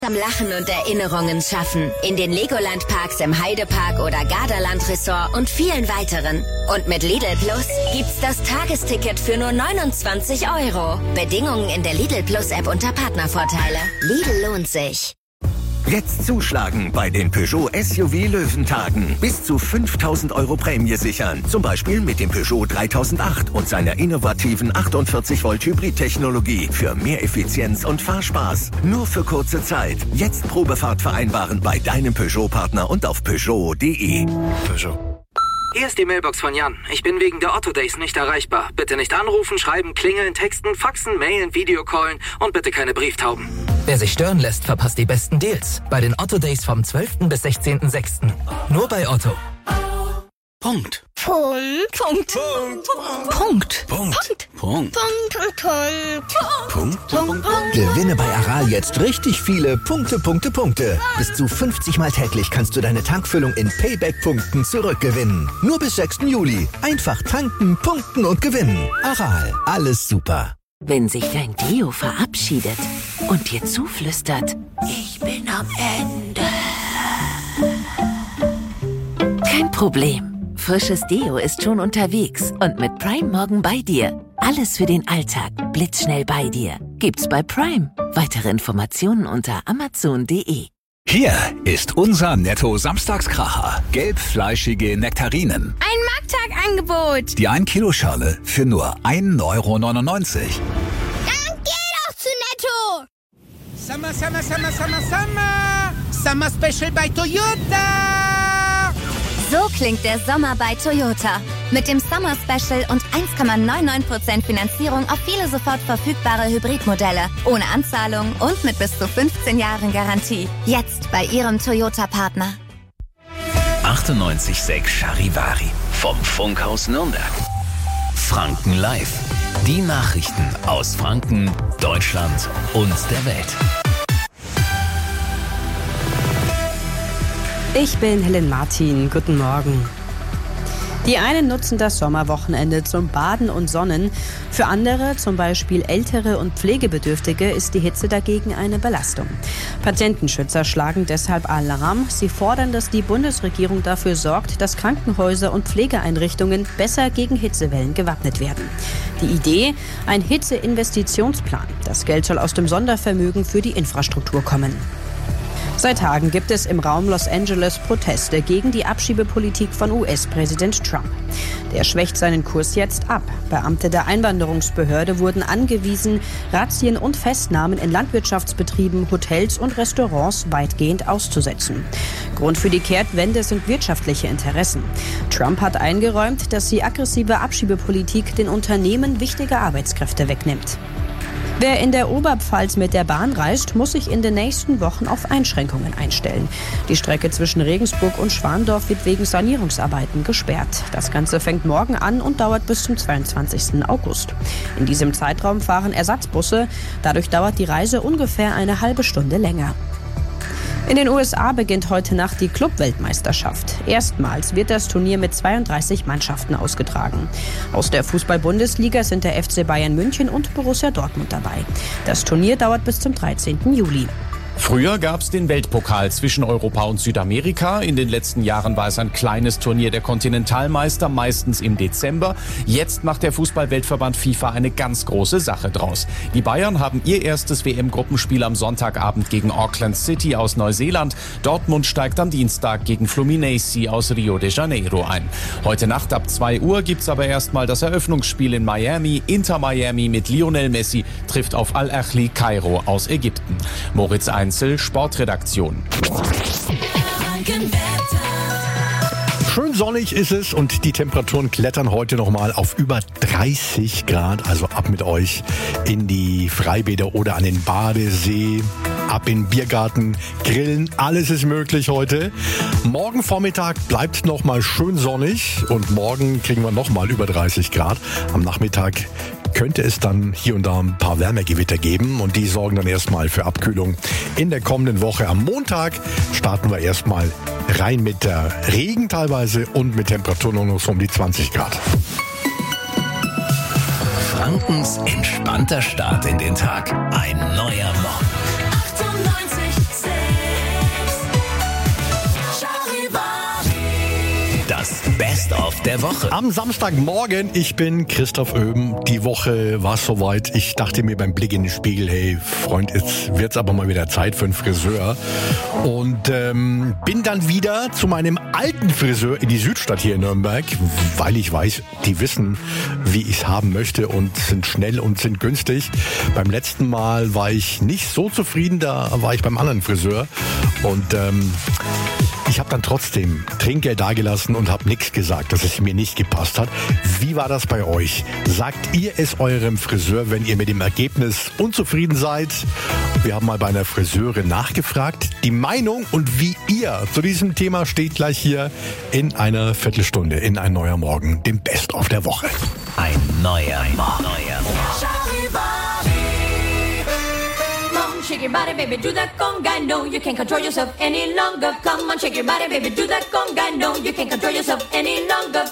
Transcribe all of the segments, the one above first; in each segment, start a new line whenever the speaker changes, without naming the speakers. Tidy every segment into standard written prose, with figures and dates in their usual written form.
Am Lachen und Erinnerungen schaffen. In den Legoland-Parks im Heidepark oder Gardaland-Resort und vielen weiteren. Und mit Lidl Plus gibt's das Tagesticket für nur 29 €. Bedingungen in der Lidl Plus-App unter Partnervorteile. Lidl lohnt sich.
Jetzt zuschlagen bei den Peugeot SUV Löwentagen. Bis zu 5.000 € Prämie sichern. Zum Beispiel mit dem Peugeot 3008 und seiner innovativen 48 Volt Hybrid-Technologie für mehr Effizienz und Fahrspaß. Nur für kurze Zeit. Jetzt Probefahrt vereinbaren bei deinem Peugeot-Partner und auf Peugeot.de.
Peugeot.
Hier ist die Mailbox von Jan. Ich bin wegen der Otto Days nicht erreichbar. Bitte nicht anrufen, schreiben, klingeln, texten, faxen, mailen, Videocallen und bitte keine Brieftauben.
Wer sich stören lässt, verpasst die besten Deals. Bei den Otto Days vom 12. bis 16.06. Nur bei Otto.
Punkt.
Punkt.
Gewinne bei Aral jetzt richtig viele Punkte. Bis zu 50 Mal täglich kannst du deine Tankfüllung in Payback-Punkten zurückgewinnen. Nur bis 6. Juli. Einfach tanken, punkten und gewinnen. Aral, alles super.
Wenn sich dein Deo verabschiedet und dir zuflüstert, ich bin am Ende. Kein Problem. Frisches Deo ist schon unterwegs und mit Prime morgen bei dir. Alles für den Alltag, blitzschnell bei dir. Gibt's bei Prime. Weitere Informationen unter amazon.de.
Hier ist unser Netto-Samstagskracher. Gelbfleischige Nektarinen.
Ein Markttagangebot.
Die 1-Kilo-Schale für nur 1,99 €.
Dann geh doch zu Netto.
Summer Special bei Toyota.
So klingt der Sommer bei Toyota. Mit dem Summer Special und 1,99% Finanzierung auf viele sofort verfügbare Hybridmodelle. Ohne Anzahlung und mit bis zu 15 Jahren Garantie. Jetzt bei Ihrem Toyota-Partner.
98,6 Charivari vom Funkhaus Nürnberg. Franken Live. Die Nachrichten aus Franken, Deutschland und der Welt.
Ich bin Helen Martin. Guten Morgen. Die einen nutzen das Sommerwochenende zum Baden und Sonnen. Für andere, zum Beispiel Ältere und Pflegebedürftige, ist die Hitze dagegen eine Belastung. Patientenschützer schlagen deshalb Alarm. Sie fordern, dass die Bundesregierung dafür sorgt, dass Krankenhäuser und Pflegeeinrichtungen besser gegen Hitzewellen gewappnet werden. Die Idee? Ein Hitzeinvestitionsplan. Das Geld soll aus dem Sondervermögen für die Infrastruktur kommen. Seit Tagen gibt es im Raum Los Angeles Proteste gegen die Abschiebepolitik von US-Präsident Trump. Der schwächt seinen Kurs jetzt ab. Beamte der Einwanderungsbehörde wurden angewiesen, Razzien und Festnahmen in Landwirtschaftsbetrieben, Hotels und Restaurants weitgehend auszusetzen. Grund für die Kehrtwende sind wirtschaftliche Interessen. Trump hat eingeräumt, dass die aggressive Abschiebepolitik den Unternehmen wichtige Arbeitskräfte wegnimmt. Wer in der Oberpfalz mit der Bahn reist, muss sich in den nächsten Wochen auf Einschränkungen einstellen. Die Strecke zwischen Regensburg und Schwandorf wird wegen Sanierungsarbeiten gesperrt. Das Ganze fängt morgen an und dauert bis zum 22. August. In diesem Zeitraum fahren Ersatzbusse. Dadurch dauert die Reise ungefähr eine halbe Stunde länger. In den USA beginnt heute Nacht die Club-Weltmeisterschaft. Erstmals wird das Turnier mit 32 Mannschaften ausgetragen. Aus der Fußball-Bundesliga sind der FC Bayern München und Borussia Dortmund dabei. Das Turnier dauert bis zum 13. Juli.
Früher gab es den Weltpokal zwischen Europa und Südamerika. In den letzten Jahren war es ein kleines Turnier der Kontinentalmeister, meistens im Dezember. Jetzt macht der Fußball-Weltverband FIFA eine ganz große Sache draus. Die Bayern haben ihr erstes WM-Gruppenspiel am Sonntagabend gegen Auckland City aus Neuseeland. Dortmund steigt am Dienstag gegen Fluminense aus Rio de Janeiro ein. Heute Nacht ab 2 Uhr gibt's aber erstmal das Eröffnungsspiel in Miami. Inter Miami mit Lionel Messi trifft auf Al-Ahly Kairo aus Ägypten. Moritz Einzel, Sportredaktion.
Schön sonnig ist es und die Temperaturen klettern heute nochmal auf über 30 Grad. Also ab mit euch in die Freibäder oder an den Badesee, ab in den Biergarten, grillen. Alles ist möglich heute. Morgen Vormittag bleibt nochmal schön sonnig und morgen kriegen wir nochmal über 30 Grad. Am Nachmittag könnte es dann hier und da ein paar Wärmegewitter geben und die sorgen dann erstmal für Abkühlung in der kommenden Woche. Am Montag starten wir erstmal rein mit Regen teilweise und mit Temperaturen nur noch so um die 20 Grad.
Frankens entspannter Start in den Tag. Ein neuer Morgen.
98,6
Best der Woche.
Am Samstagmorgen, ich bin Christoph Oeben. Die Woche war es soweit. Ich dachte mir beim Blick in den Spiegel, hey Freund, jetzt wird's aber mal wieder Zeit für einen Friseur. Und bin dann wieder zu meinem alten Friseur in die Südstadt hier in Nürnberg, weil ich weiß, die wissen, wie ich es haben möchte und sind schnell und sind günstig. Beim letzten Mal war ich nicht so zufrieden, da war ich beim anderen Friseur und ich habe dann trotzdem Trinkgeld dagelassen und habe nichts gesagt, dass es mir nicht gepasst hat. Wie war das bei euch? Sagt ihr es eurem Friseur, wenn ihr mit dem Ergebnis unzufrieden seid? Wir haben mal bei einer Friseurin nachgefragt. Die Meinung und wie ihr zu diesem Thema steht gleich hier in einer Viertelstunde in Ein neuer Morgen, dem Best-of der Woche.
Ein neuer Morgen.
Shake your body, baby, do that conga. No, you can't control yourself any longer. Come on, shake your body, baby, do that conga. No, you can't control yourself any longer.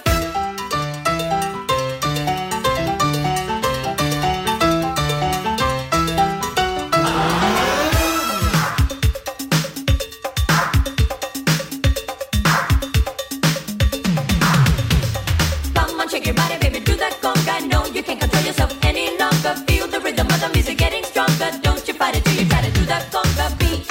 Come on, shake your body, baby, do that conga. No, you can't control yourself any longer. Feel the rhythm of the music getting stronger. Don't you fight it till you try to do that conga beat.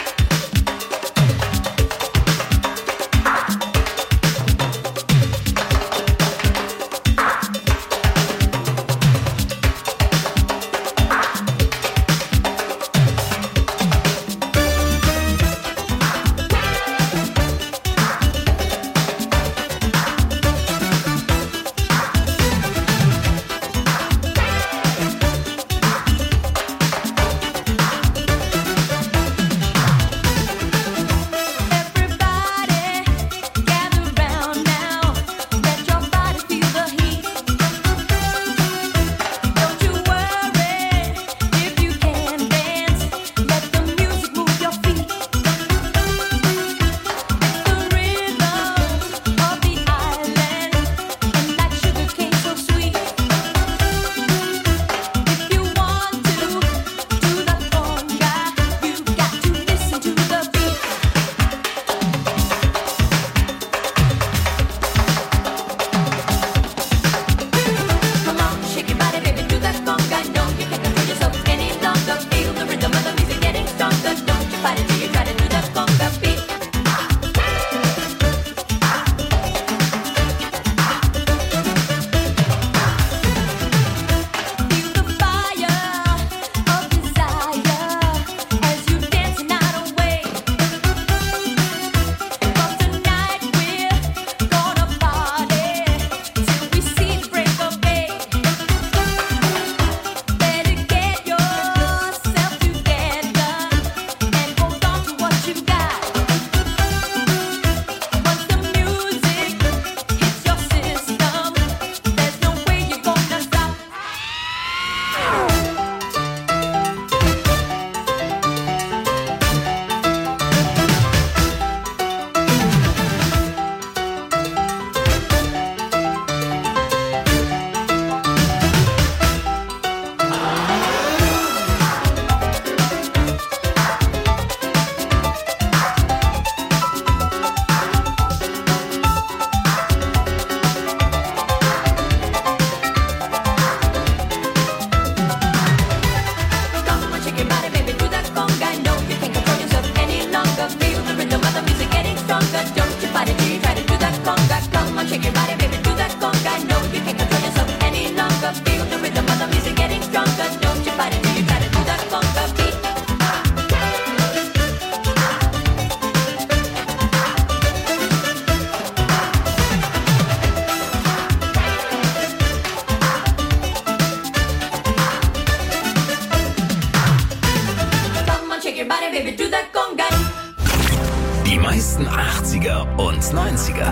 Die meisten 80er und 90er.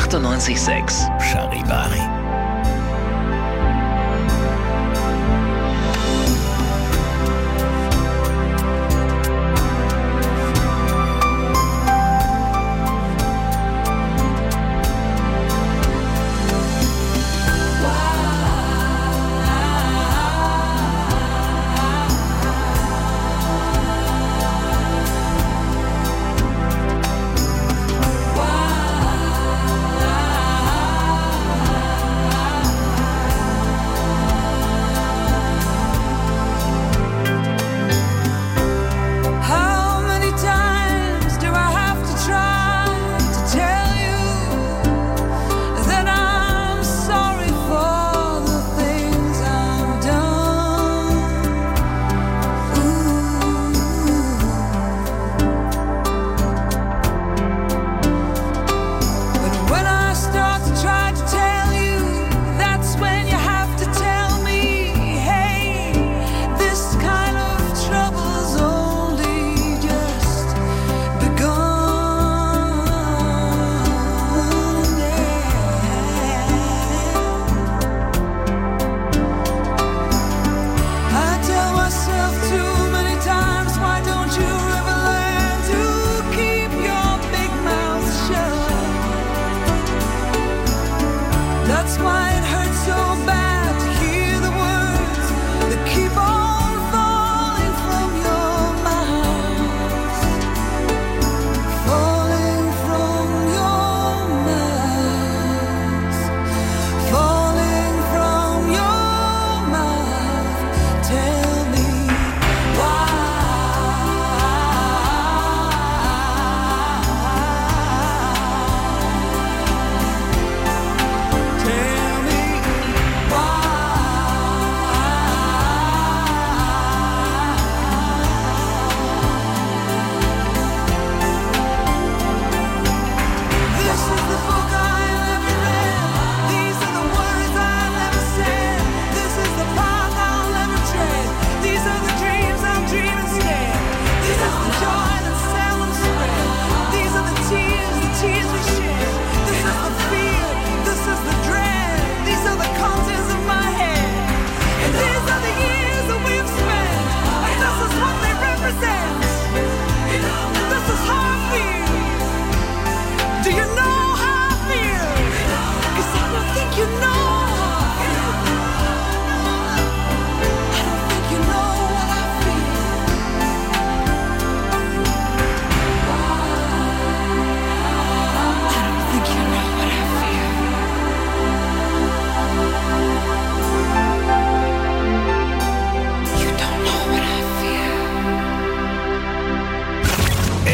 98.6 Charivari.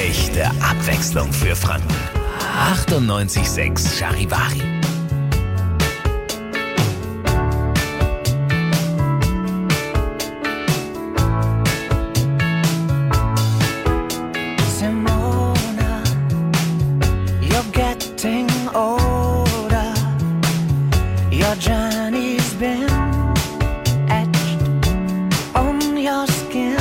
Echte Abwechslung für Franken. 98,6 Charivari.
Simona, you're getting older. Your journey's been etched on your skin.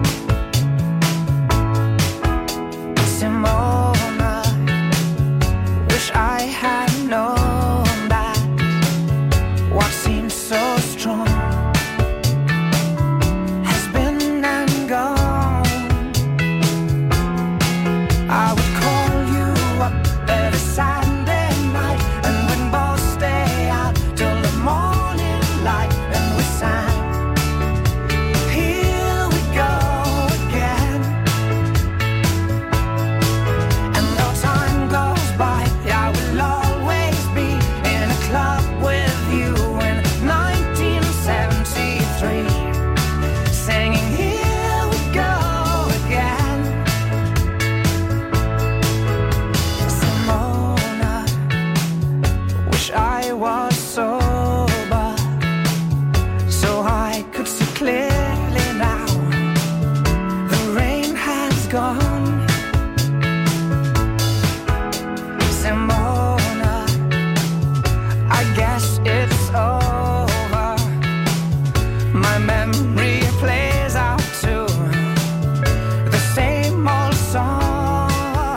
Simona, wish I had known that what seems so strong has been and gone. I would call you up every Saturday night, and we'd both stay out till the morning light, and we sang, here we go again. And though time goes by, I will always be in a club with you in 1973, singing, here we go again. Simona, wish I was sober so I could see clearly now. The rain has gone. Simona, I guess it's over. My memory plays out to the same old song.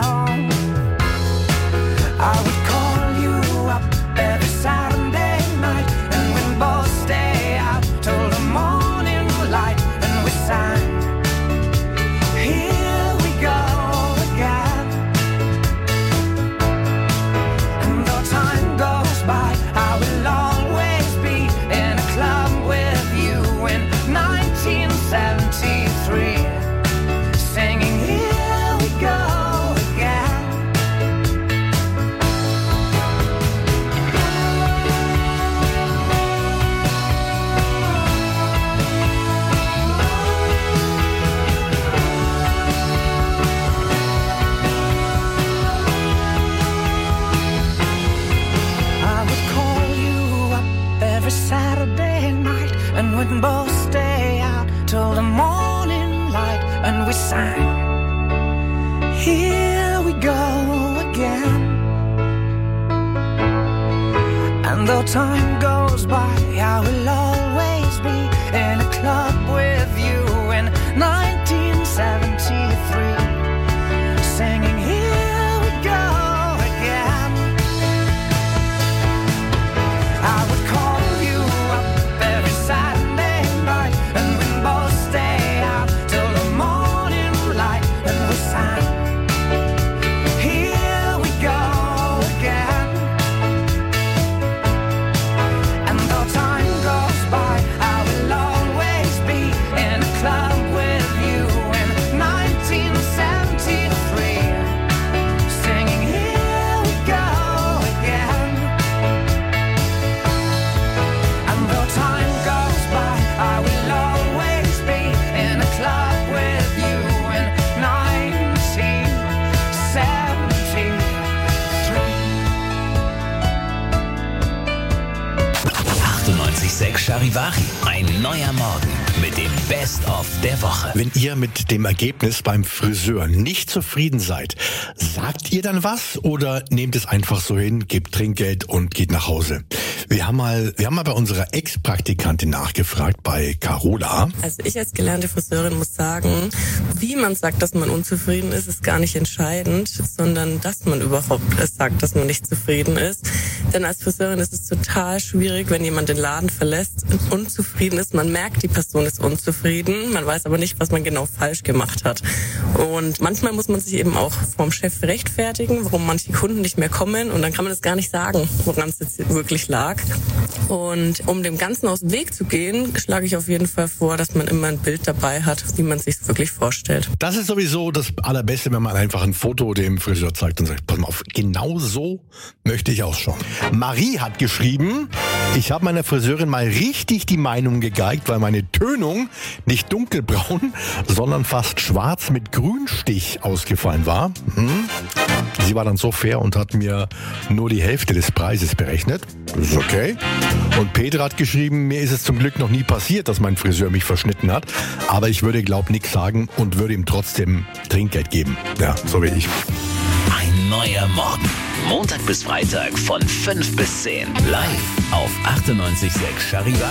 I would call you up every Saturday night, and we'd both stay out till the morning light, and we sang, here we go again. And though time goes by, I will always be in a club with you in 1973, singing, here we go again. I would call you up every Saturday night, and we'd both stay out till the morning light, and we sang, here we go again. And though time goes by, I will always be in a club with you in 1973, singing, here we go again. I would call you up every Saturday night, and we'd both stay out till the morning light, and we sang, here we go again. And though time goes by, I will always be in a club with you in 1973, singing, here we go again. And though time goes by, I will always be in a club with you in 1973.
98,6 Charivari. Ein neuer Morgen mit dem Best-of der Woche.
Wenn ihr mit dem Ergebnis beim Friseur nicht zufrieden seid, sagt ihr dann was oder nehmt es einfach so hin, gebt Trinkgeld und geht nach Hause? Wir haben mal bei unserer Ex-Praktikantin nachgefragt, bei Carola.
Also ich als gelernte Friseurin muss sagen, wie man sagt, dass man unzufrieden ist, ist gar nicht entscheidend, sondern dass man überhaupt sagt, dass man nicht zufrieden ist. Denn als Friseurin ist es total schwierig, wenn jemand den Laden verlässt und unzufrieden ist. Man merkt, die Person ist unzufrieden, man weiß aber nicht, was man genau falsch gemacht hat. Und manchmal muss man sich eben auch vom Chef rechtfertigen, warum manche Kunden nicht mehr kommen, und dann kann man das gar nicht sagen, woran es jetzt wirklich lag. Und um dem Ganzen aus dem Weg zu gehen, schlage ich auf jeden Fall vor, dass man immer ein Bild dabei hat, wie man sich wirklich vorstellt.
Das ist sowieso das Allerbeste, wenn man einfach ein Foto dem Friseur zeigt und sagt, pass mal auf, genau so möchte ich ausschauen. Marie hat geschrieben, ich habe meiner Friseurin mal richtig die Meinung gegeigt, weil meine Tönung nicht dunkelbraun, sondern fast schwarz mit Grünstich ausgefallen war. Sie war dann so fair und hat mir nur die Hälfte des Preises berechnet. Das ist okay. Und Peter hat geschrieben, mir ist es zum Glück noch nie passiert, dass mein Friseur mich verschnitten hat. Aber ich würde, nichts sagen und würde ihm trotzdem Trinkgeld geben. Ja, so wie ich.
Ein neuer Morgen. Montag bis Freitag von 5 bis 10. Live auf 98.6 Charivari.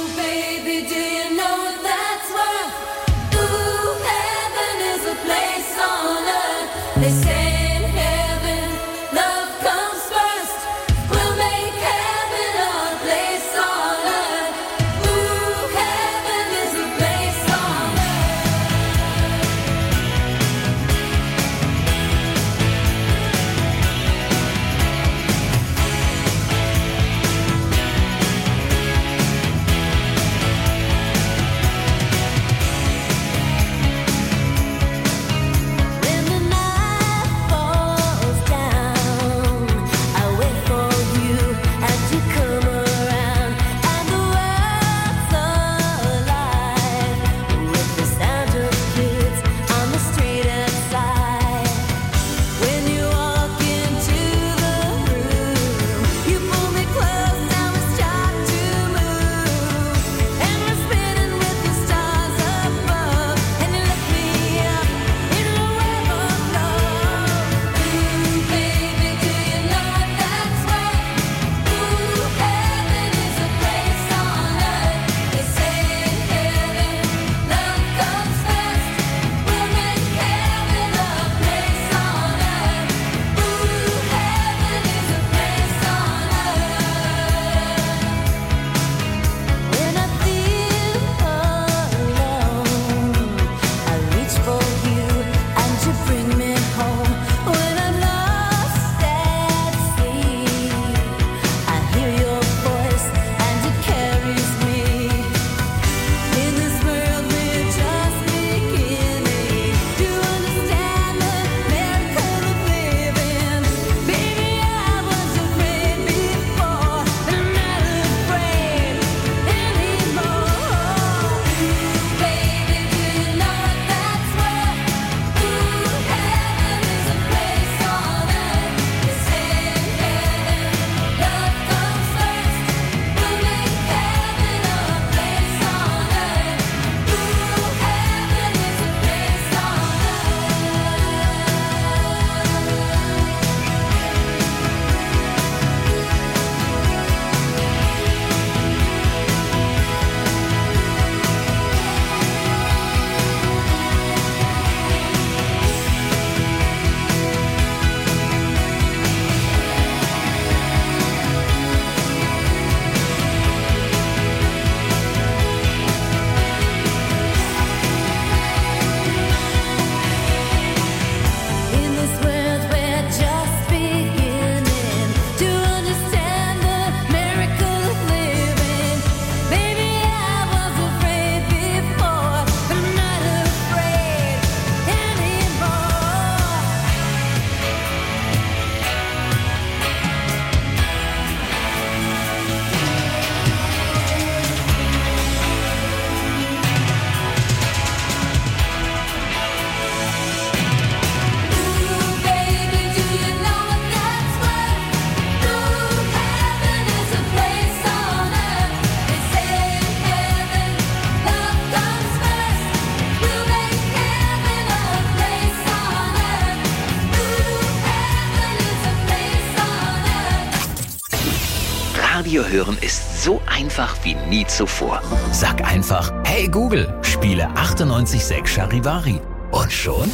Radio hören ist so einfach wie nie zuvor. Sag einfach, hey Google, spiele 98.6 Charivari. Und schon?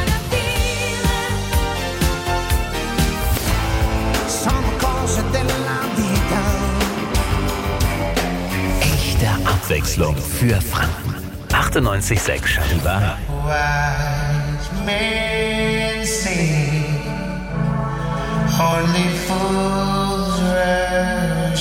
Echte Abwechslung für Franken. 98.6 Charivari.
Only fools rush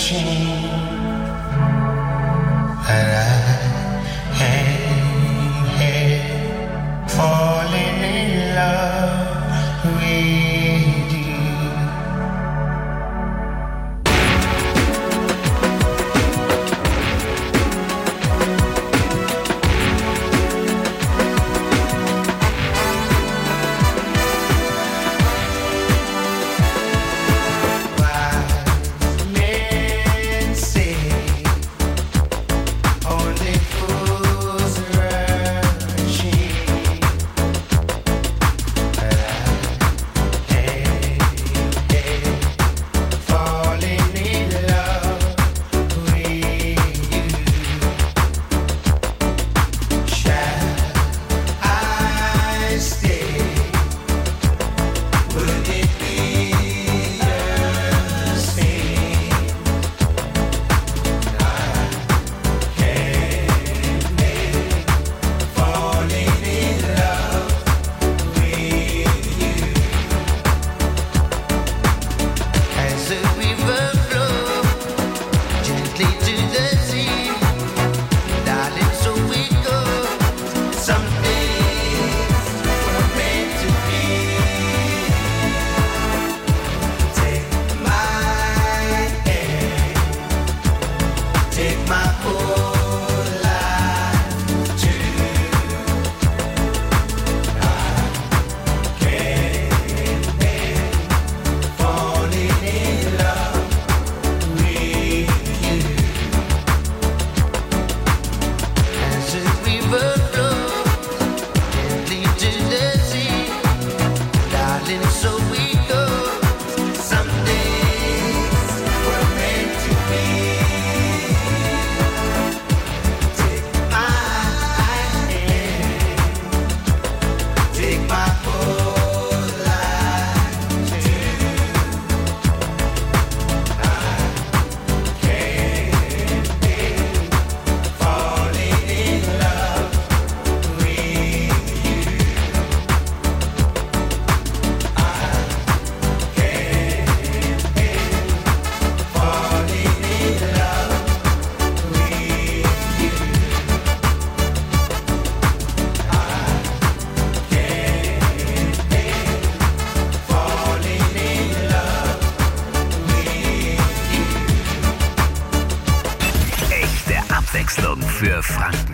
Abwechslung für Franken.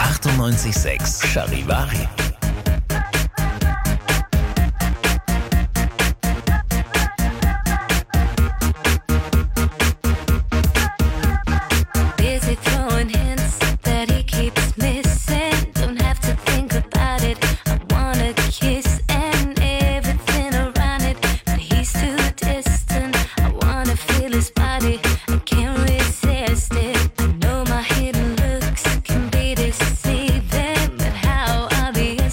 98,6 Charivari.
See them, but how obvious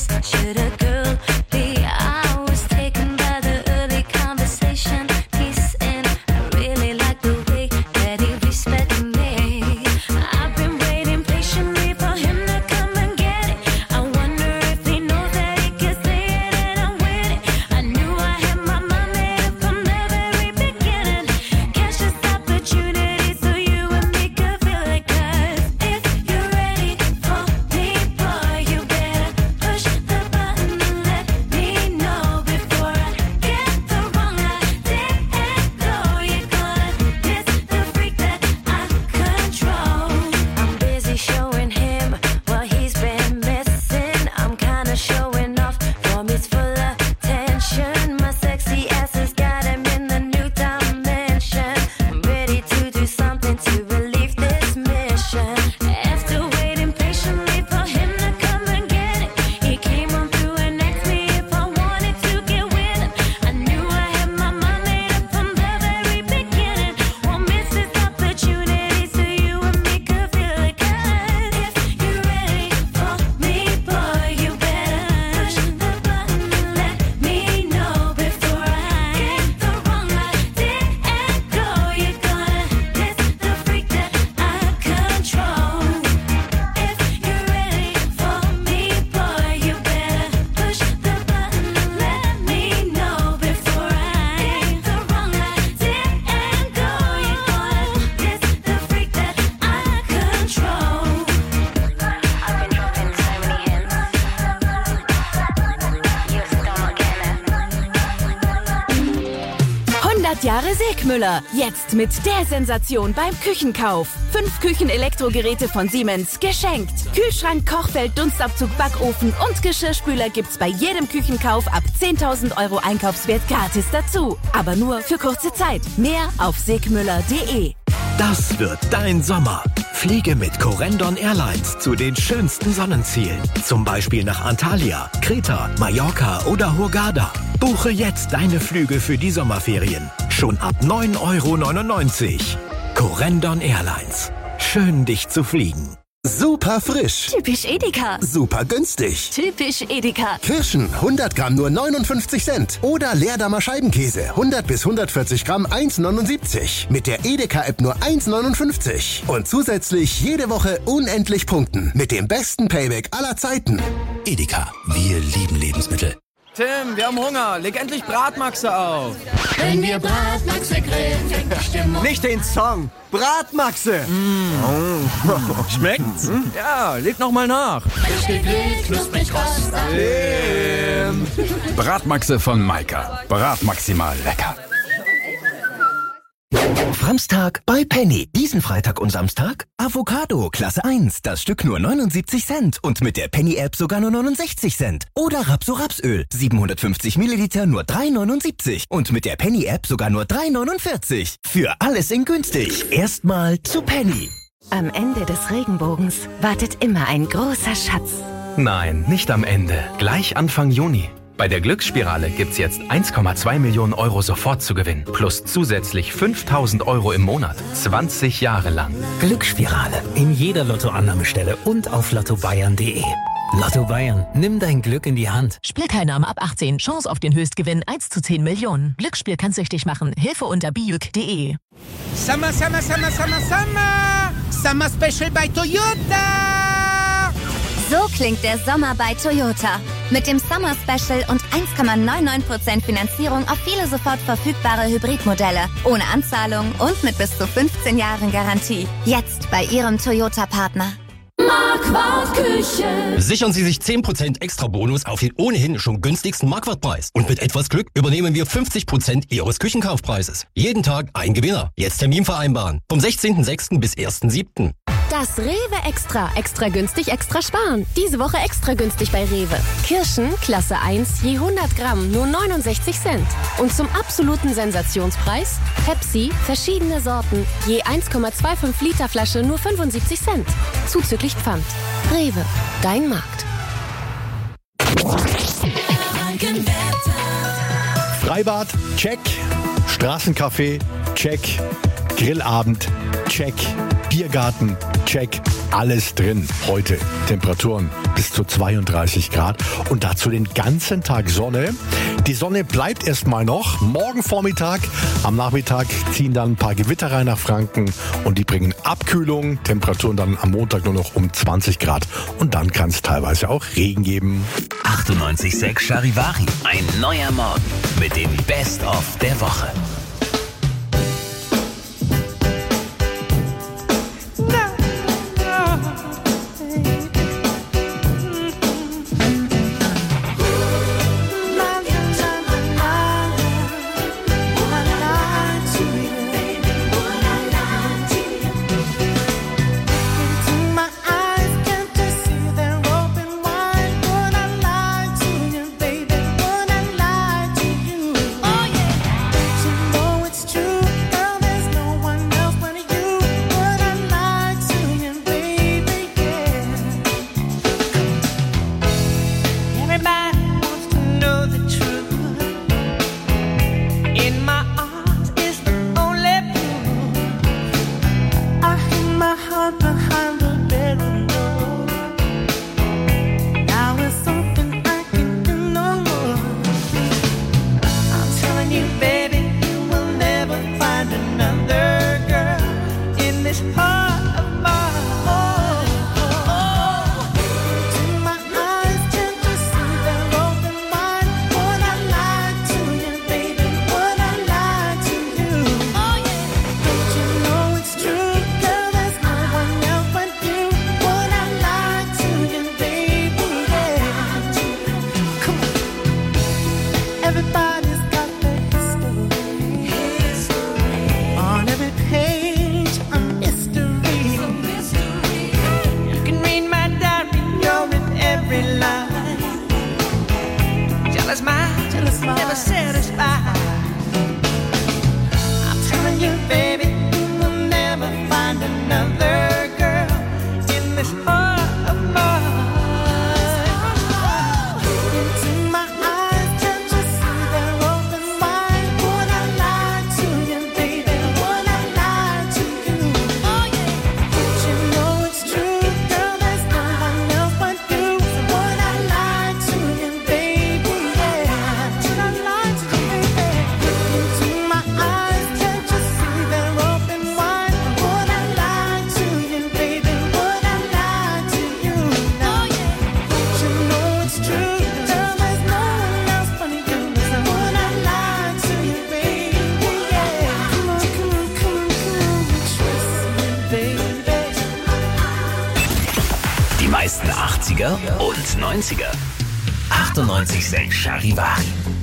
100 Jahre Segmüller. Jetzt mit der Sensation beim Küchenkauf. 5 Küchenelektrogeräte von Siemens geschenkt. Kühlschrank, Kochfeld, Dunstabzug, Backofen und Geschirrspüler gibt's bei jedem Küchenkauf ab 10.000 € Einkaufswert gratis dazu. Aber nur für kurze Zeit. Mehr auf segmüller.de.
Das wird dein Sommer. Fliege mit Corendon Airlines zu den schönsten Sonnenzielen. Zum Beispiel nach Antalya, Kreta, Mallorca oder Hurghada. Buche jetzt deine Flüge für die Sommerferien. Schon ab 9,99 €. Corendon Airlines. Schön, dich zu fliegen.
Super frisch.
Typisch Edeka.
Super günstig.
Typisch Edeka.
Kirschen, 100 Gramm nur 59 Cent. Oder Leerdammer Scheibenkäse, 100 bis 140 Gramm 1,79. Mit der Edeka-App nur 1,59. Und zusätzlich jede Woche unendlich punkten. Mit dem besten Payback aller Zeiten.
Edeka, wir lieben Lebensmittel.
Tim, wir haben Hunger. Leg endlich Bratmaxe auf.
Wenn wir Bratmaxe grillen, fängt die Stimmung.
Nicht den Song. Bratmaxe. Schmeckt's? Ja, leg noch mal nach.
Frisch gegrillt, knusprig, roster.
Bratmaxe von Maika. Bratmaximal lecker.
Franztag bei Penny. Diesen Freitag und Samstag Avocado Klasse 1. Das Stück nur 79 Cent und mit der Penny-App sogar nur 69 Cent. Oder Rapso-Rapsöl. 750 Milliliter nur 3,79 und mit der Penny-App sogar nur 3,49. Für alles in günstig. Erstmal zu Penny.
Am Ende des Regenbogens wartet immer ein großer Schatz.
Nein, nicht am Ende. Gleich Anfang Juni. Bei der Glücksspirale gibt's jetzt 1,2 Millionen € sofort zu gewinnen. Plus zusätzlich 5.000 € im Monat. 20 Jahre lang.
Glücksspirale. In jeder Lottoannahmestelle und auf lottobayern.de. Lotto Bayern. Nimm dein Glück in die Hand.
Spielteilnahme ab 18. Chance auf den Höchstgewinn 1 zu 10 Millionen. Glücksspiel kann süchtig machen. Hilfe unter biuk.de.
Summer, summer, summer, summer, summer. Summer Special bei Toyota.
So klingt der Sommer bei Toyota. Mit dem Summer Special und 1,99% Finanzierung auf viele sofort verfügbare Hybridmodelle. Ohne Anzahlung und mit bis zu 15 Jahren Garantie. Jetzt bei Ihrem Toyota-Partner.
Marquardt Küche.
Sichern Sie sich 10% extra Bonus auf den ohnehin schon günstigsten Marquardt-Preis. Und mit etwas Glück übernehmen wir 50% Ihres Küchenkaufpreises. Jeden Tag ein Gewinner. Jetzt Termin vereinbaren. Vom 16.06. bis 1.07.
Das Rewe Extra. Extra günstig, extra sparen. Diese Woche extra günstig bei Rewe. Kirschen, Klasse 1, je 100 Gramm, nur 69 Cent. Und zum absoluten Sensationspreis Pepsi, verschiedene Sorten, je 1,25 Liter Flasche, nur 75 Cent. Zuzüglich Pfand. Rewe, dein Markt.
Freibad, check. Straßencafé, check. Grillabend, check. Biergarten, check. Alles drin. Heute Temperaturen bis zu 32 Grad und dazu den ganzen Tag Sonne. Die Sonne bleibt erstmal noch. Morgen Vormittag, am Nachmittag ziehen dann ein paar Gewitter rein nach Franken und die bringen Abkühlung. Temperaturen dann am Montag nur noch um 20 Grad und dann kann es teilweise auch Regen geben.
98,6 Charivari. Ein neuer Morgen mit dem Best-of der Woche.
Everybody's got their history.
80er und 90er. 98.6 Charivari.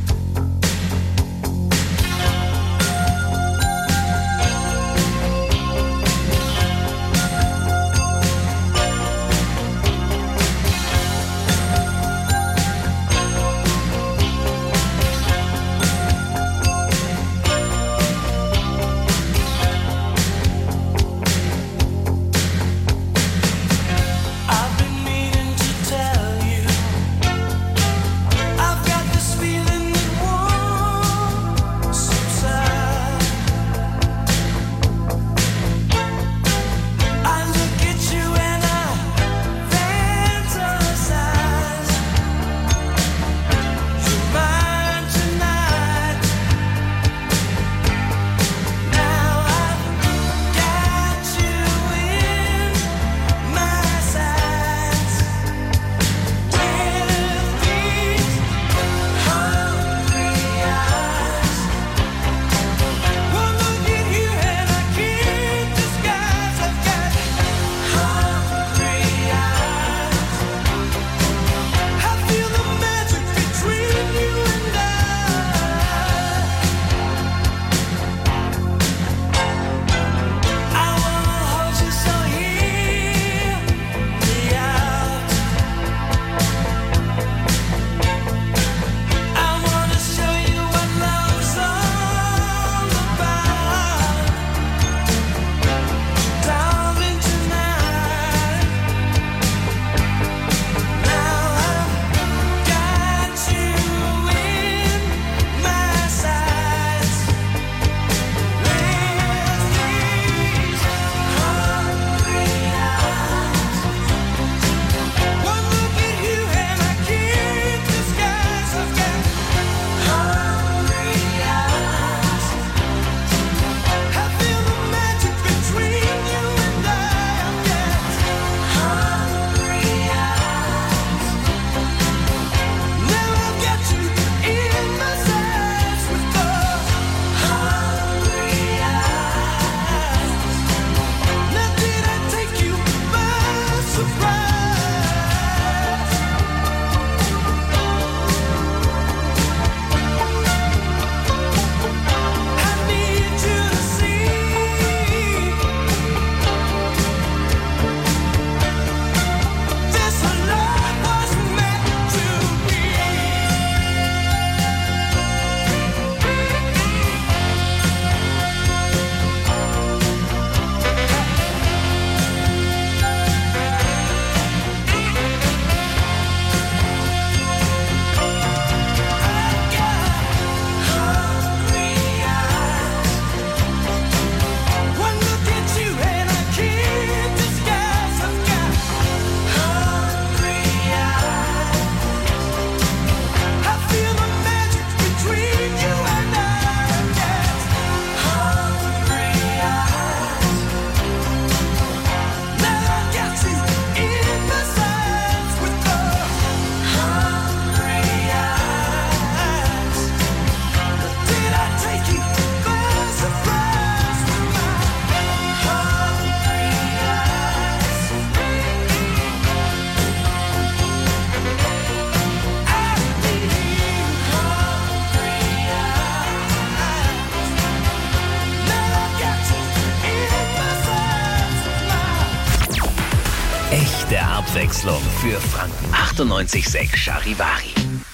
Echte Abwechslung für Franken. 98.6 Charivari.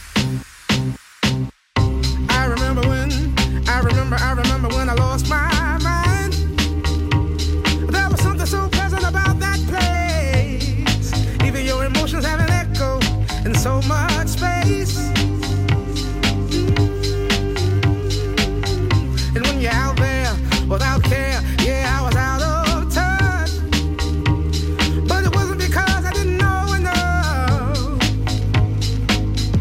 I remember when I lost my mind. There was something so pleasant about that place. Even your emotions have an echo in so much space. And when you're out there without care, yeah, I was out of touch. But it wasn't because I didn't know enough.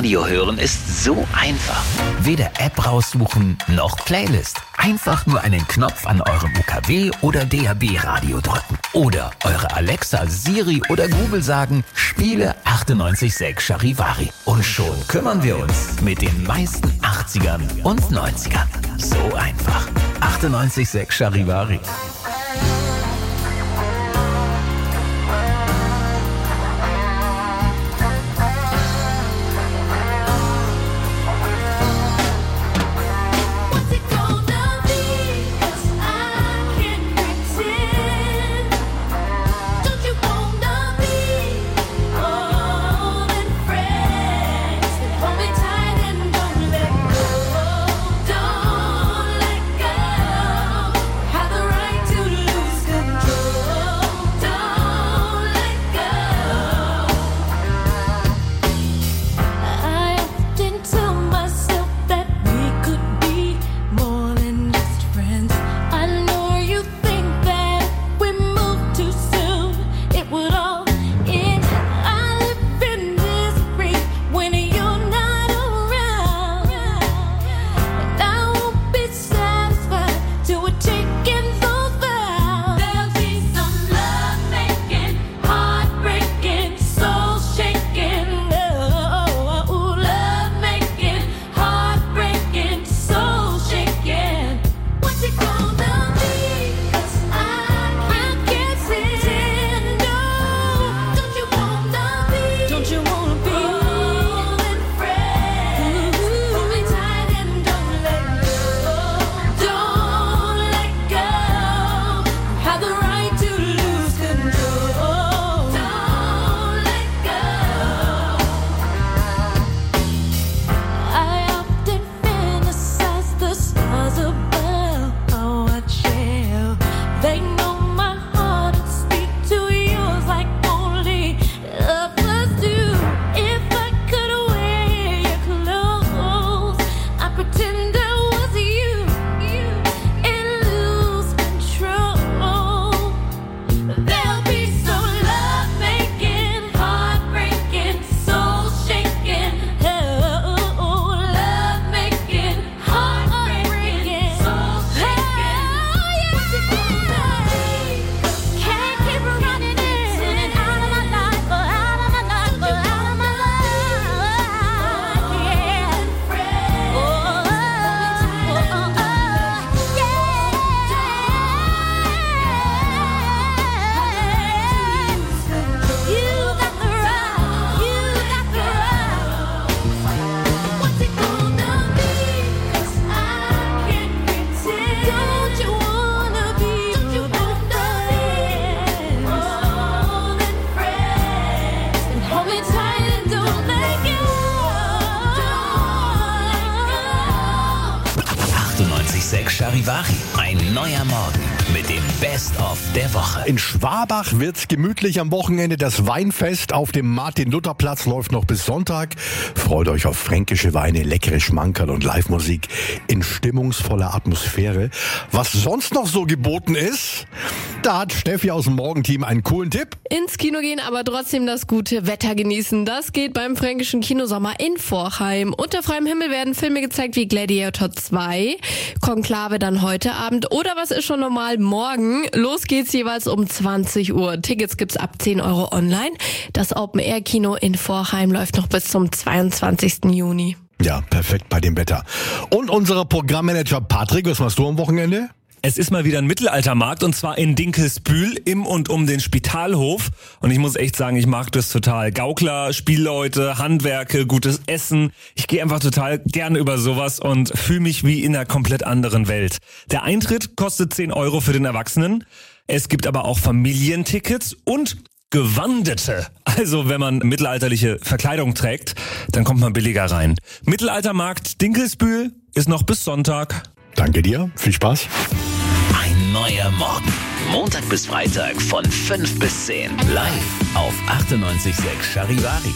Radio hören ist so einfach. Weder App raussuchen, noch Playlist. Einfach nur einen Knopf an eurem UKW oder DAB-Radio drücken. Oder eure Alexa, Siri oder Google sagen, spiele 98.6 Charivari. Und schon kümmern wir uns mit den meisten 80ern und 90ern. So einfach. 98.6 Charivari.
Charivari, ein neuer Morgen mit dem Best-of der Woche.
In Schwabach wird's gemütlich am Wochenende. Das Weinfest auf dem Martin-Luther-Platz läuft noch bis Sonntag. Freut euch auf fränkische Weine, leckere Schmankerl und Live-Musik in stimmungsvoller Atmosphäre. Was sonst noch so geboten ist, da hat Steffi aus dem Morgenteam einen coolen Tipp.
Ins Kino gehen, aber trotzdem das gute Wetter genießen. Das geht beim Fränkischen Kinosommer in Forchheim. Unter freiem Himmel werden Filme gezeigt wie Gladiator 2, Konklave dann heute Abend oder was ist schon normal morgen. Los geht's jeweils um 20 Uhr. Tickets gibt's ab 10 Euro online. Das Open-Air-Kino in Forchheim läuft noch bis zum 22. Juni.
Ja, perfekt bei dem Wetter. Und unser Programmmanager Patrick, was machst du am Wochenende?
Es ist mal wieder ein Mittelaltermarkt und zwar in Dinkelsbühl im und um den Spitalhof. Und ich muss echt sagen, ich mag das total. Gaukler, Spielleute, Handwerke, gutes Essen. Ich gehe einfach total gerne über sowas und fühle mich wie in einer komplett anderen Welt. Der Eintritt kostet 10 Euro für den Erwachsenen. Es gibt aber auch Familientickets und Gewandete. Also wenn man mittelalterliche Verkleidung trägt, dann kommt man billiger rein. Mittelaltermarkt Dinkelsbühl ist noch bis Sonntag.
Danke dir, viel Spaß.
Ein neuer Morgen. Montag bis Freitag von 5 bis 10. Live auf 98.6 Charivari.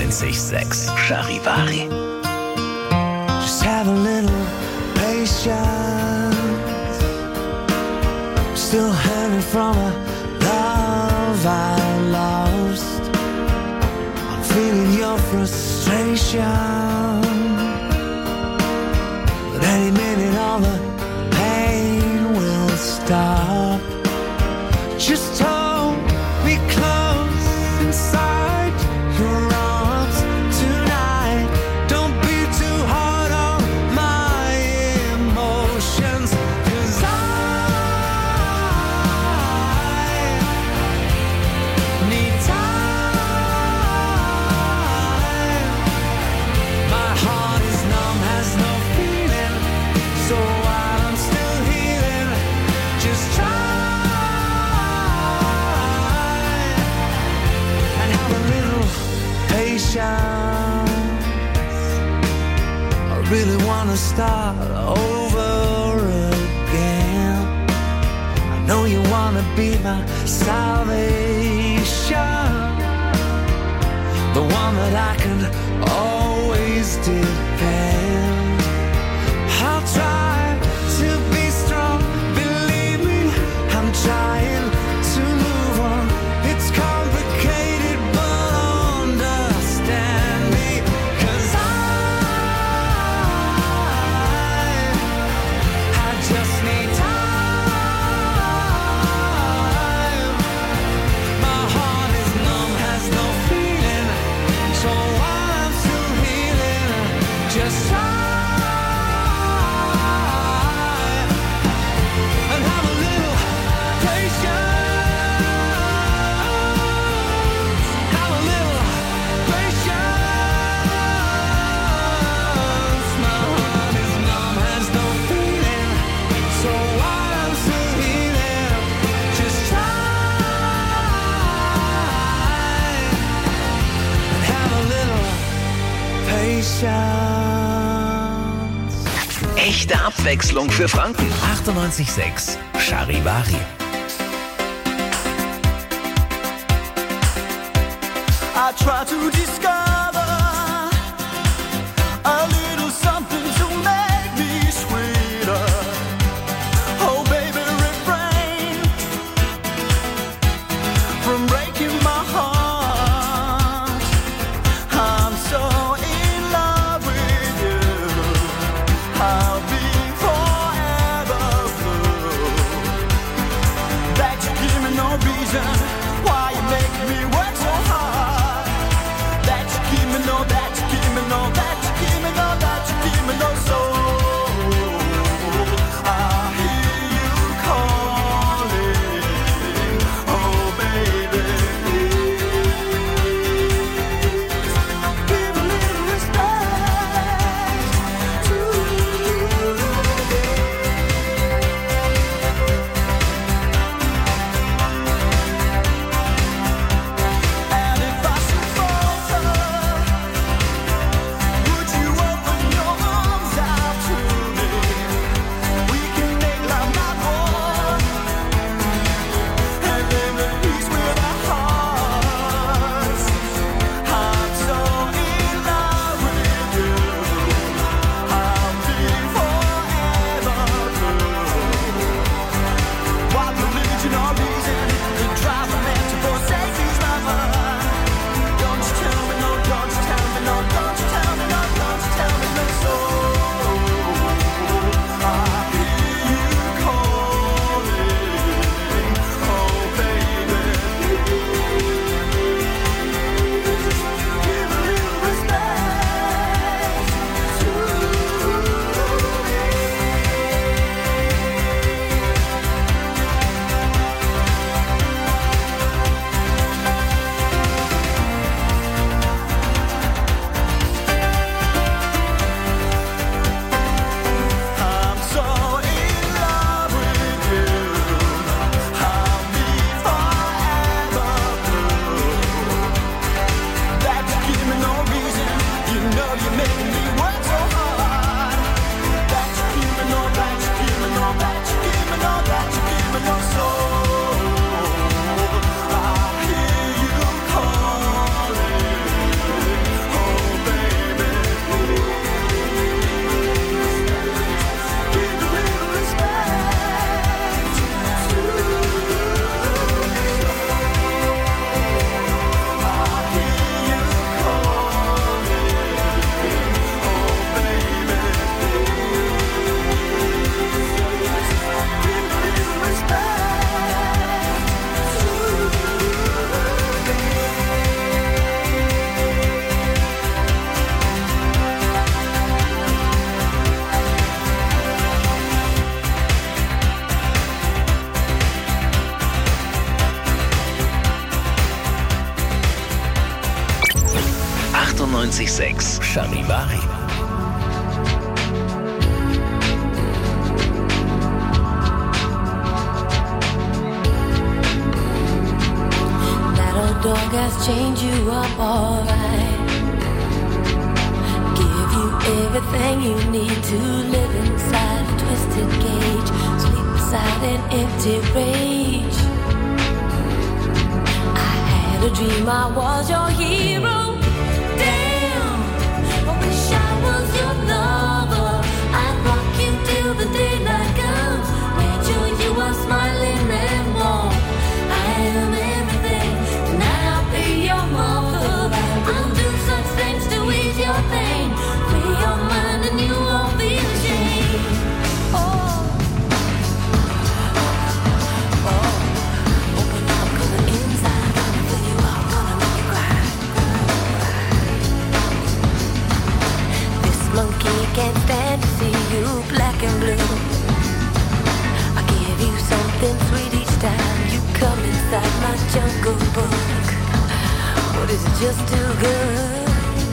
98.6 Charivari.
Just have a little patience. Still hanging from a love I lost. I'm feeling your frustration. But any minute all the pain will stop. Just hold me close inside your arms tonight. Don't be too hard on my emotions, 'cause I need time. My heart is numb, has no feeling. So while I'm still healing, just try and have a little patience. I really wanna start over again. I know you wanna be my salvation, the one that I can always depend. I'll try to be strong, believe me, I'm trying to move on. It's complicated, but understand me, 'cause I just need time. My heart is numb, has no feeling, so while I'm still healing, just try and have a little patience. Have a little patience. My heart is numb, has no feeling, so while I'm still healing, just try and have a little patience.
Echte Abwechslung für Franken. 98.6 Charivari.
I try to discover a little something to make me sweeter. Oh baby, refrain from breaking my heart. I'm so in love with you. I'll be forever blue. That you give me no reason why you make me work so hard. That you
94.6 Charivari.
That old dog has chained you up alright. Give you everything you need to live inside a twisted cage. Sleep inside an empty rage. I had a dream I was your hero. Damn, I wish I was your lover. I'd rock you till the daylight comes. Made sure you are smiling and warm. I am everything. Tonight I'll be your mother. I'll do such things to ease your pain. Free your mind and you won't feel ashamed. Oh, open up, come inside. Gonna fill you up, gonna make you cry. This monkey can't stand to see you black and blue. I give you something sweet each time you come inside my jungle book. But is it just too good?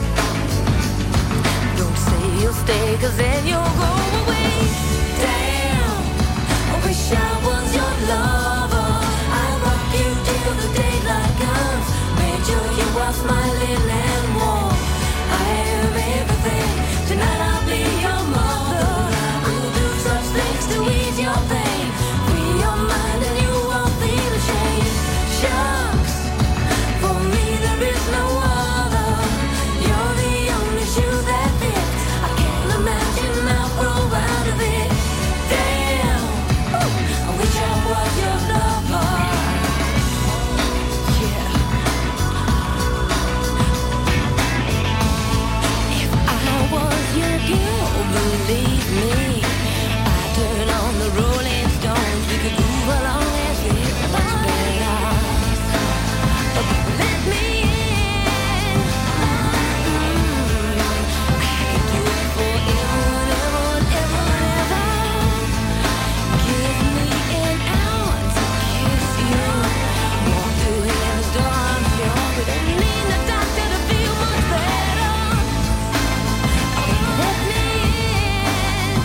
Don't say you'll stay, cause then you'll go away. Damn, I wish I was your lover. I'd rock you till the daylight comes. Made sure you are smiling and warm. I am everything. Tonight I'll be your mother. I'll do such things to ease your pain. Free your mind and you won't feel ashamed. Shucks, for me there is no other. You're the only shoe that fits. I can't imagine I'll grow out of it. Damn, I wish I was your lover. Yeah. If I was your girl, believe me, I'd turn on the Rolling Stones. We could move along as if much better. Let me in. I could do it forever, ever, ever. Give me an hour to kiss you. Walk through heaven's door, I'm sure. We don't need a doctor to feel much better. Let me in.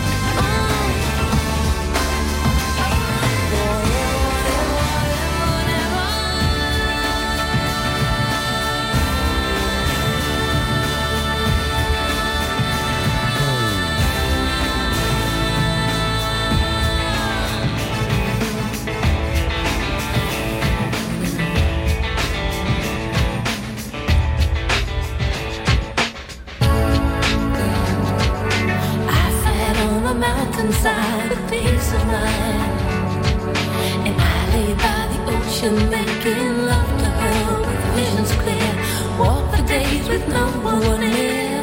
I sat on a mountainside with peace of mind, and I lay by the ocean making love to her with visions clear. Walk the days with no one near,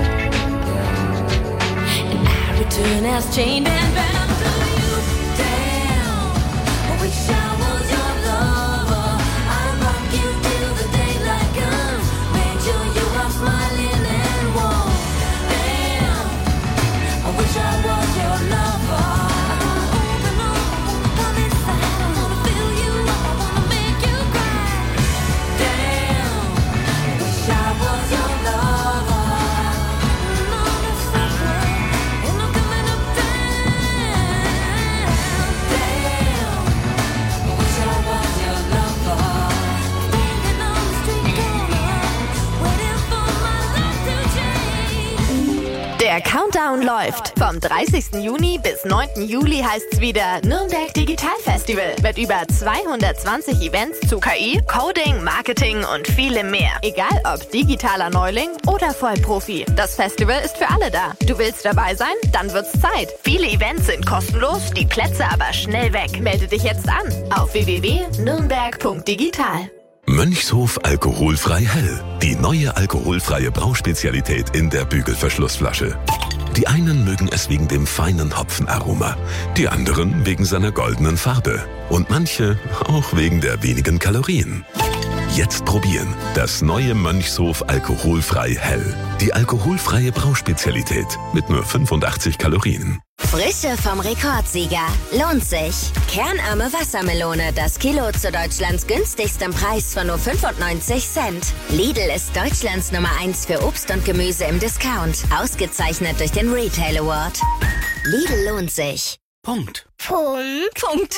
and I return as chained and bound to you. Damn, I wish I was your lover. I'd rock you till the daylight comes. Made sure you are smiling and warm. Damn, I wish I was your lover. Open up, come inside. I wanna fill you up, I wanna make you cry. Damn, I wish I was your lover. No, that's not right. Ain't no coming up down. Damn, I wish I was your lover. Standing on the street corner, waiting for my life to change.
Der Countdown läuft. Vom 30. Juni bis 9. Juli heißt's wieder Nürnberg Digital Festival mit über 220 Events zu KI, Coding, Marketing und vielem mehr. Egal ob digitaler Neuling oder Vollprofi. Das Festival ist für alle da. Du willst dabei sein? Dann wird's Zeit. Viele Events sind kostenlos, die Plätze aber schnell weg. Melde dich jetzt an auf www.nürnberg.digital.
Mönchshof alkoholfrei hell. Die neue alkoholfreie Brauspezialität in der Bügelverschlussflasche. Die einen mögen es wegen dem feinen Hopfenaroma, die anderen wegen seiner goldenen Farbe und manche auch wegen der wenigen Kalorien. Jetzt probieren. Das neue Mönchshof alkoholfrei hell. Die alkoholfreie Brauspezialität mit nur 85 Kalorien.
Frische vom Rekordsieger. Lohnt sich. Kernarme Wassermelone. Das Kilo zu Deutschlands günstigstem Preis von nur 95 Cent. Lidl ist Deutschlands Nummer 1 für Obst und Gemüse im Discount. Ausgezeichnet durch den Retail Award. Lidl lohnt sich.
Punkt.
Punkt.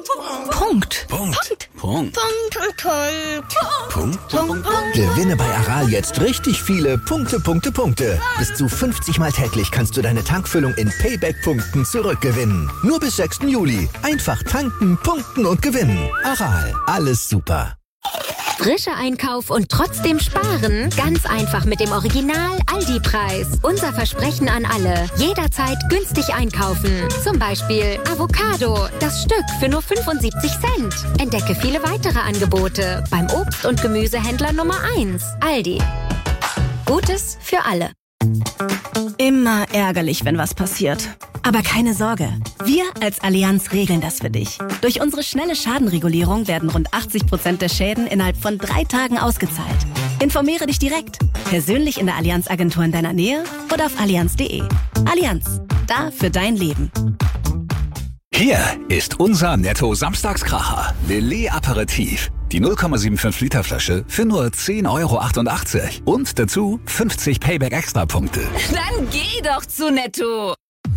Gewinne bei Aral jetzt richtig viele Punkte. Bis zu 50 Mal täglich kannst du deine Tankfüllung in Payback-Punkten zurückgewinnen. Nur bis 6. Juli. Einfach tanken, punkten und gewinnen. Aral, alles super.
Frischer Einkauf und trotzdem sparen? Ganz einfach mit dem Original-Aldi-Preis. Unser Versprechen an alle. Jederzeit günstig einkaufen. Zum Beispiel Avocado. Das Stück für nur 75 Cent. Entdecke viele weitere Angebote beim Obst- und Gemüsehändler Nummer 1. Aldi. Gutes für alle.
Immer ärgerlich, wenn was passiert. Aber keine Sorge, wir als Allianz regeln das für dich. Durch unsere schnelle Schadenregulierung werden rund 80% der Schäden innerhalb von 3 Tagen ausgezahlt. Informiere dich direkt, persönlich in der Allianz-Agentur in deiner Nähe oder auf allianz.de. Allianz, da für dein Leben.
Hier ist unser Netto-Samstagskracher. Lillet Aperitif. Die 0,75 Liter Flasche für nur 10,88 €. Und dazu 50 Payback-Extra-Punkte.
Dann geh doch zu Netto.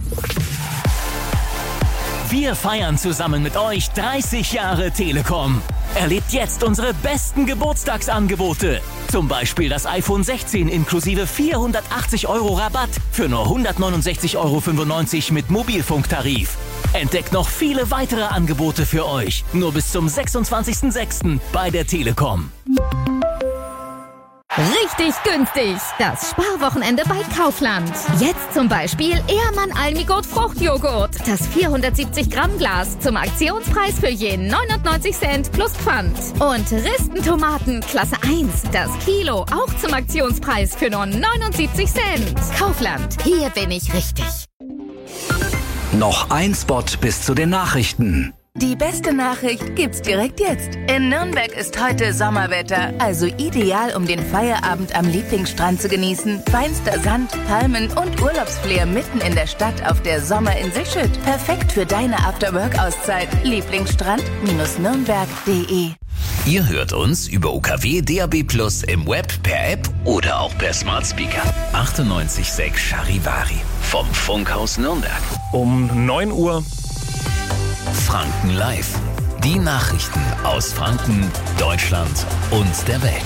Wir feiern zusammen mit euch 30 Jahre Telekom. Erlebt jetzt unsere besten Geburtstagsangebote. Zum Beispiel das iPhone 16 inklusive 480 € Rabatt für nur 169,95 € mit Mobilfunktarif. Entdeckt noch viele weitere Angebote für euch. Nur bis zum 26.06. bei der Telekom.
Richtig günstig. Das Sparwochenende bei Kaufland. Jetzt zum Beispiel Ehrmann Almigurt Fruchtjoghurt. Das 470 Gramm Glas zum Aktionspreis für je 99 Cent plus Pfand. Und Ristentomaten Klasse 1. Das Kilo auch zum Aktionspreis für nur 79 Cent. Kaufland. Hier bin ich richtig.
Noch ein Spot bis zu den Nachrichten.
Die beste Nachricht gibt's direkt jetzt. In Nürnberg ist heute Sommerwetter, also ideal, um den Feierabend am Lieblingsstrand zu genießen. Feinster Sand, Palmen und Urlaubsflair mitten in der Stadt auf der Sommerinsel Schütt. Perfekt für deine After-Work-Auszeit. Lieblingsstrand-nürnberg.de.
Ihr hört uns über UKW DAB+ im Web, per App oder auch per Smart Speaker. 98.6 Charivari vom Funkhaus Nürnberg.
Um 9 Uhr.
Franken Live. Die Nachrichten aus Franken, Deutschland und der Welt.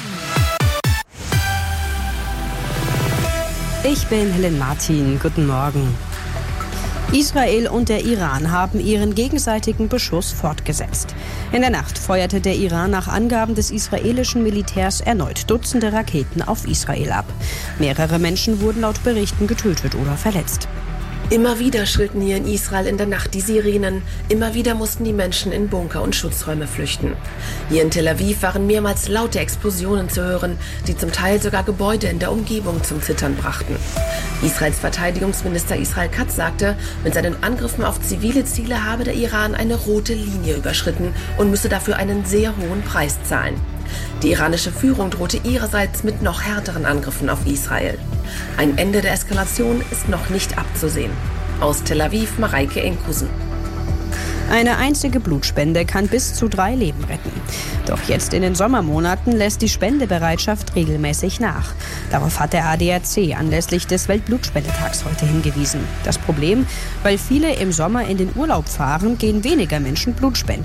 Ich bin Helen Martin. Guten Morgen. Israel und der Iran haben ihren gegenseitigen Beschuss fortgesetzt. In der Nacht feuerte der Iran nach Angaben des israelischen Militärs erneut Dutzende Raketen auf Israel ab. Mehrere Menschen wurden laut Berichten getötet oder verletzt.
Immer wieder schrillten hier in Israel in der Nacht die Sirenen. Immer wieder mussten die Menschen in Bunker und Schutzräume flüchten. Hier in Tel Aviv waren mehrmals laute Explosionen zu hören, die zum Teil sogar Gebäude in der Umgebung zum Zittern brachten. Israels Verteidigungsminister Israel Katz sagte, mit seinen Angriffen auf zivile Ziele habe der Iran eine rote Linie überschritten und müsse dafür einen sehr hohen Preis zahlen. Die iranische Führung drohte ihrerseits mit noch härteren Angriffen auf Israel. Ein Ende der Eskalation ist noch nicht abzusehen. Aus Tel Aviv, Mareike Enkusen.
Eine einzige Blutspende kann bis zu 3 Leben retten. Doch jetzt in den Sommermonaten lässt die Spendebereitschaft regelmäßig nach. Darauf hat der ADAC anlässlich des Weltblutspendetags heute hingewiesen. Das Problem, weil viele im Sommer in den Urlaub fahren, gehen weniger Menschen Blut spenden.